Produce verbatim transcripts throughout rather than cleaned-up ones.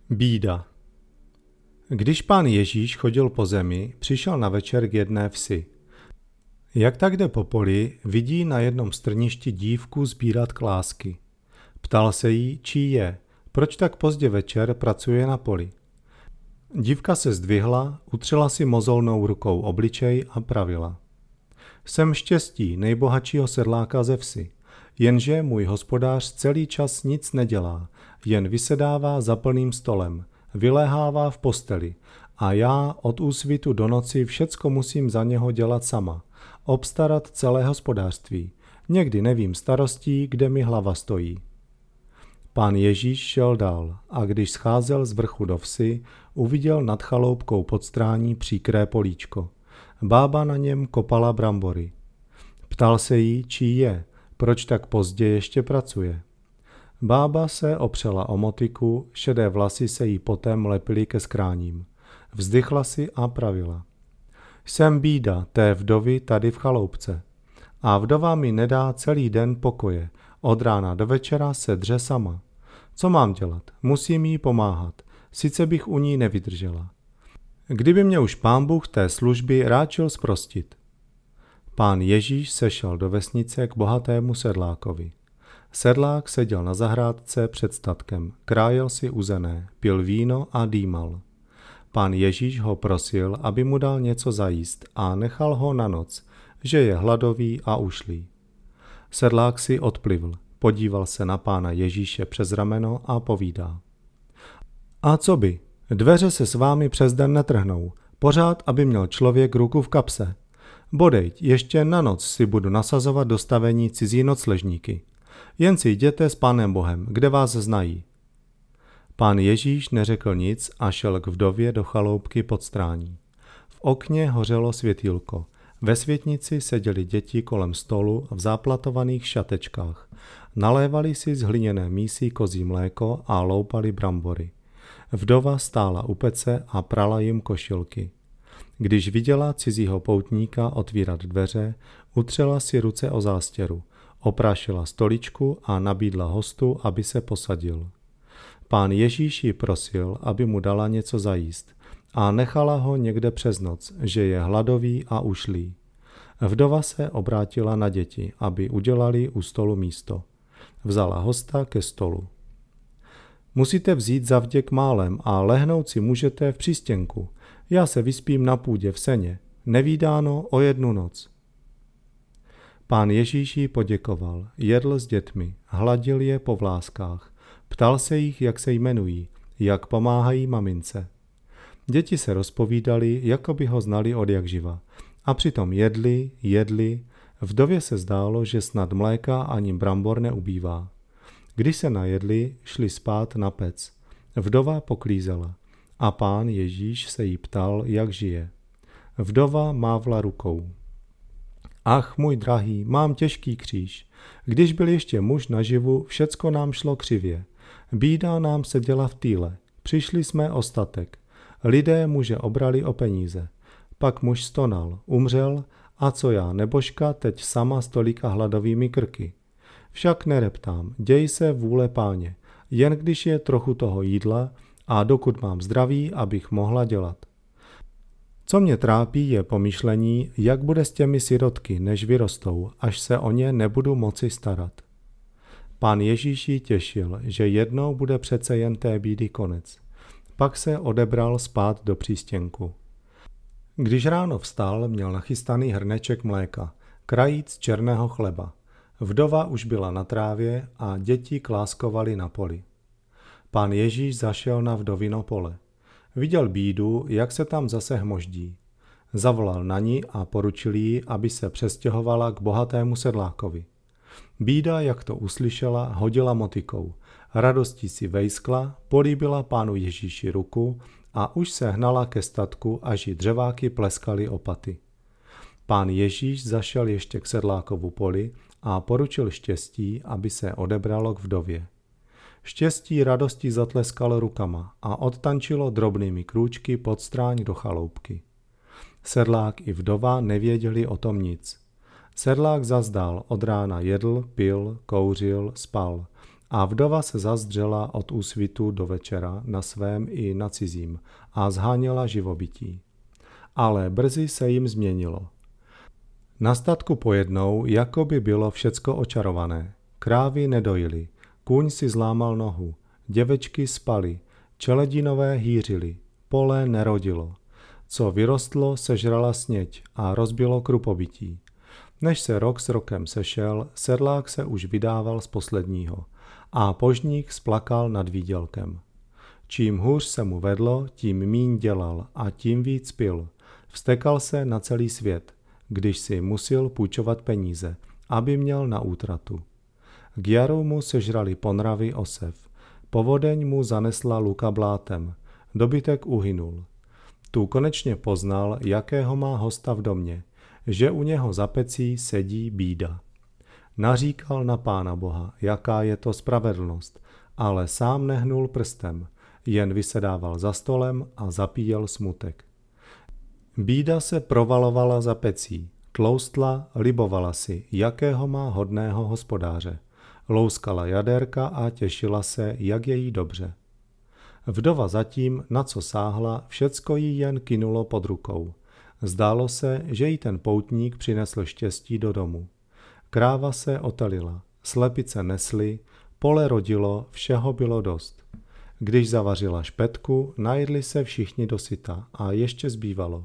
Bída. Když pán Ježíš chodil po zemi, přišel na večer k jedné vsi. Jak tak jde po poli, vidí na jednom strništi dívku sbírat klásky. Ptal se jí, čí je, proč tak pozdě večer pracuje na poli. Dívka se zdvihla, utřela si mozolnou rukou obličej a pravila. Jsem štěstí nejbohatšího sedláka ze vsi, jenže můj hospodář celý čas nic nedělá, jen vysedává za plným stolem, vyléhává v posteli a já od úsvitu do noci všecko musím za něho dělat sama, obstarat celé hospodářství. Někdy nevím starostí, kde mi hlava stojí. Pán Ježíš šel dál a když scházel z vrchu do vsi, uviděl nad chaloupkou podstrání příkré políčko. Bába na něm kopala brambory. Ptal se jí, čí je, proč tak pozdě ještě pracuje. Bába se opřela o motyku, šedé vlasy se jí potem lepily ke skráním. Vzdychla si a pravila. Jsem bída té vdovy tady v chaloupce. A vdova mi nedá celý den pokoje. Od rána do večera se dře sama. Co mám dělat? Musím jí pomáhat. Sice bych u ní nevydržela. Kdyby mě už pán Bůh té služby ráčil zprostit. Pán Ježíš sešel do vesnice k bohatému sedlákovi. Sedlák seděl na zahrádce před statkem, krájel si uzené, pil víno a dýmal. Pán Ježíš ho prosil, aby mu dal něco zajíst a nechal ho na noc, že je hladový a ušlý. Sedlák si odplivl, podíval se na pána Ježíše přes rameno a povídá. A co by? Dveře se s vámi přes den netrhnou, pořád, aby měl člověk ruku v kapse. Bodejť, ještě na noc si budu nasazovat do stavení cizí nocležníky. Jen si jděte s pánem Bohem, kde vás znají. Pán Ježíš neřekl nic a šel k vdově do chaloupky podstrání. V okně hořelo světýlko. Ve světnici seděly děti kolem stolu v záplatovaných šatečkách. Nalévali si z hliněné mísí kozí mléko a loupali brambory. Vdova stála u pece a prala jim košilky. Když viděla cizího poutníka otvírat dveře, utřela si ruce o zástěru, oprášila stoličku a nabídla hostu, aby se posadil. Pán Ježíš ji prosil, aby mu dala něco zajíst a nechala ho někde přes noc, že je hladový a ušlý. Vdova se obrátila na děti, aby udělali u stolu místo. Vzala hosta ke stolu. Musíte vzít zavděk málem a lehnout si můžete v přístěnku. Já se vyspím na půdě v seně. Nevídáno o jednu noc. Pán Ježíš jí poděkoval, jedl s dětmi, hladil je po vláskách, ptal se jich, jak se jmenují, jak pomáhají mamince. Děti se rozpovídali, jako by ho znali od jakživa. A přitom jedli, jedli, vdově se zdálo, že snad mléka ani brambor neubývá. Když se najedli, šli spát na pec. Vdova poklízela a pán Ježíš se jí ptal, jak žije. Vdova mávla rukou. Ach, můj drahý, mám těžký kříž. Když byl ještě muž naživu, všecko nám šlo křivě. Bída nám seděla v týle. Přišli jsme o statek. Lidé muže obrali o peníze. Pak muž stonal, umřel a co já, nebožka, teď sama s tolika hladovými krky. Však nereptám, děj se vůle páně, jen když je trochu toho jídla a dokud mám zdraví, abych mohla dělat. Co mě trápí, je pomyšlení, jak bude s těmi sirotky, než vyrostou, až se o ně nebudu moci starat. Pán Ježíš ji těšil, že jednou bude přece jen té bídy konec. Pak se odebral spát do přístěnku. Když ráno vstal, měl nachystaný hrneček mléka, krajíc černého chleba. Vdova už byla na trávě a děti kláskovali na poli. Pán Ježíš zašel na vdovino pole. Viděl bídu, jak se tam zase hmoždí. Zavolal na ní a poručil jí, aby se přestěhovala k bohatému sedlákovi. Bída, jak to uslyšela, hodila motykou. Radostí si vejskla, políbila pánu Ježíši ruku a už se hnala ke statku, až jí dřeváky pleskaly o paty. Pán Ježíš zašel ještě k sedlákovu poli a poručil štěstí, aby se odebralo k vdově. Štěstí radostí zatleskalo rukama a odtančilo drobnými krůčky pod stráň do chaloupky. Sedlák i vdova nevěděli o tom nic. Sedlák zazdál, od rána jedl, pil, kouřil, spal A vdova se zazdřela od úsvitu do večera na svém i na cizím a zháněla živobytí. Ale brzy se jim změnilo. Na statku pojednou jako by bylo všecko očarované. Krávy nedojily, kůň si zlámal nohu, děvečky spaly, čeledinové hýřily, pole nerodilo. Co vyrostlo, sežrala sněď a rozbilo krupobytí. Než se rok s rokem sešel, sedlák se už vydával z posledního a požník splakal nad výdělkem. Čím hůř se mu vedlo, tím míň dělal a tím víc pil. Vztekal se na celý svět, když si musel půjčovat peníze, aby měl na útratu. K jaru mu sežrali ponravy osev, povodeň mu zanesla luka blátem, dobytek uhynul. Tu konečně poznal, jakého má hosta v domě, že u něho za pecí sedí bída. Naříkal na Pána Boha, jaká je to spravedlnost, ale sám nehnul prstem, jen vysedával za stolem a zapíjel smutek. Bída se provalovala za pecí, tloustla, libovala si, jakého má hodného hospodáře. Louskala jaderka a těšila se, jak je jí dobře. Vdova zatím, na co sáhla, všecko jí jen kynulo pod rukou. Zdálo se, že jí ten poutník přinesl štěstí do domu. Kráva se otelila, slepice nesly, pole rodilo, všeho bylo dost. Když zavařila špetku, najedli se všichni dosyta a ještě zbývalo.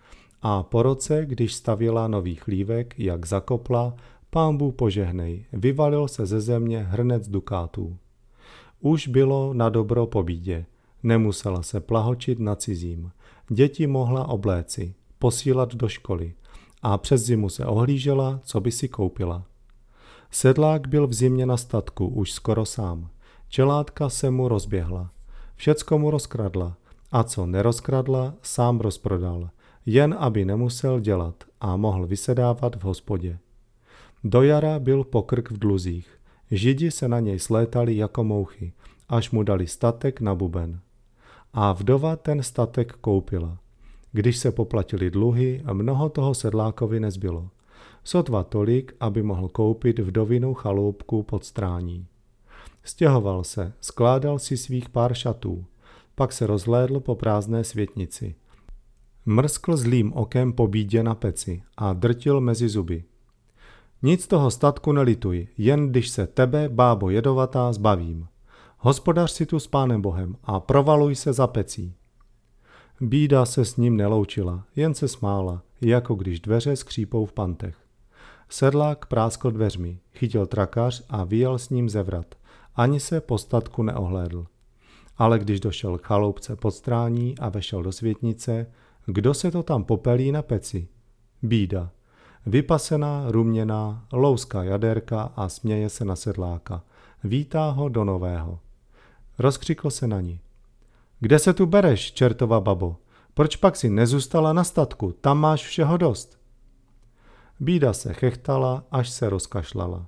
A po roce, když stavěla nový chlívek, jak zakopla, Pán Bůh požehnej, vyvalil se ze země hrnec dukátů. Už bylo na dobro po bídě, nemusela se plahočit na cizím, děti mohla obléci, posílat do školy a přes zimu se ohlížela, co by si koupila. Sedlák byl v zimě na statku už skoro sám, čelátka se mu rozběhla, všecko mu rozkradla a co nerozkradla, sám rozprodal, jen aby nemusel dělat a mohl vysedávat v hospodě. Do jara byl pokrk v dluzích, Židi se na něj slétali jako mouchy, až mu dali statek na buben. A vdova ten statek koupila. Když se poplatili dluhy, mnoho toho sedlákovi nezbylo. Sotva tolik, aby mohl koupit vdovinou chaloupku pod Strání. Stěhoval se, skládal si svých pár šatů, pak se rozhlédl po prázdné světnici. Mrskl zlým okem po bídě na peci a drtil mezi zuby. Nic toho statku nelituj, jen když se tebe, bábo jedovatá, zbavím. Hospodař si tu s Pánem Bohem a provaluj se za pecí. Bída se s ním neloučila, jen se smála, jako když dveře skřípou v pantech. Sedlák práskl dveřmi, chytil trakař a vyjel s ním ze vrat. Ani se po statku neohlédl. Ale když došel k chaloupce pod Strání a vešel do světnice, kdo se to tam popelí na peci? Bída. Vypasená, ruměná, louská jaderka a směje se na sedláka. Vítá ho do nového. Rozkřikl se na ní. Kde se tu bereš, čertova babo? Proč pak si nezůstala na statku? Tam máš všeho dost. Bída se chechtala, až se rozkašlala.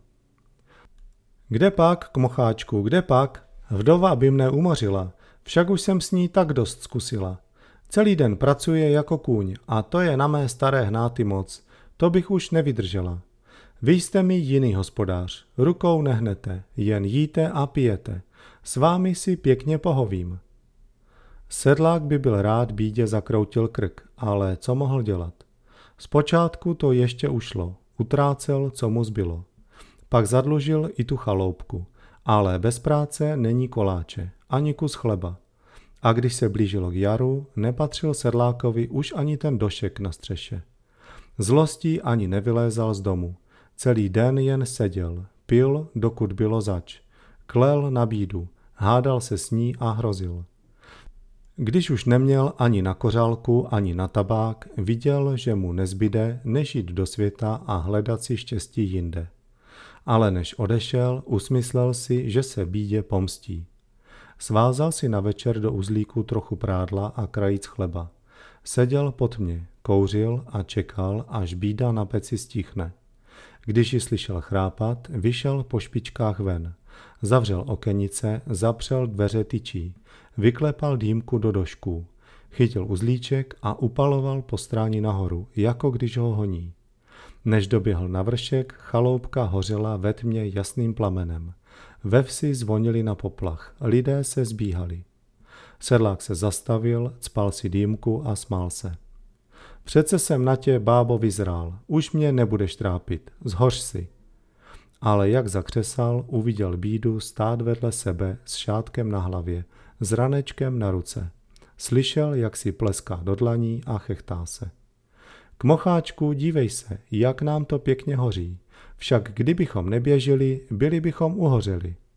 Kde pak, kmocháčku, kde pak? Vdova by mne umořila, však už jsem s ní tak dost zkusila. Celý den pracuje jako kůň a to je na mé staré hnáty moc. To bych už nevydržela. Vy jste mi jiný hospodář, rukou nehnete, jen jíte a pijete. S vámi si pěkně pohovím. Sedlák by byl rád bídě zakroutil krk, ale co mohl dělat? Zpočátku to ještě ušlo, utrácel, co mu zbylo. Pak zadlužil i tu chaloupku, ale bez práce není koláče, ani kus chleba. A když se blížilo k jaru, nepatřil sedlákovi už ani ten došek na střeše. Zlostí ani nevylézal z domu. Celý den jen seděl, pil, dokud bylo zač. Klel na bídu, hádal se s ní a hrozil. Když už neměl ani na kořálku, ani na tabák, viděl, že mu nezbyde, než jít do světa a hledat si štěstí jinde. Ale než odešel, usmyslel si, že se bídě pomstí. Svázal si na večer do uzlíku trochu prádla a krajíc chleba. Seděl pod mě, kouřil a čekal, až bída na peci stichne. Když ji slyšel chrápat, vyšel po špičkách ven. Zavřel okenice, zapřel dveře tyčí, vyklepal dýmku do došků, chytil uzlíček a upaloval po Stráni nahoru, jako když ho honí. Než doběhl na vršek, chaloupka hořela ve tmě jasným plamenem. Ve vsi zvonili na poplach, lidé se zbíhali. Sedlák se zastavil, cpal si dýmku a smál se. Přece jsem na tě, bábo, vyzrál, už mě nebudeš trápit, zhoř si. Ale jak zakřesal, uviděl bídu stát vedle sebe s šátkem na hlavě, s ranečkem na ruce. Slyšel, jak si pleská do dlaní a chechtá se. Kmocháčku, dívej se, jak nám to pěkně hoří. Však kdybychom neběželi, byli bychom uhořeli.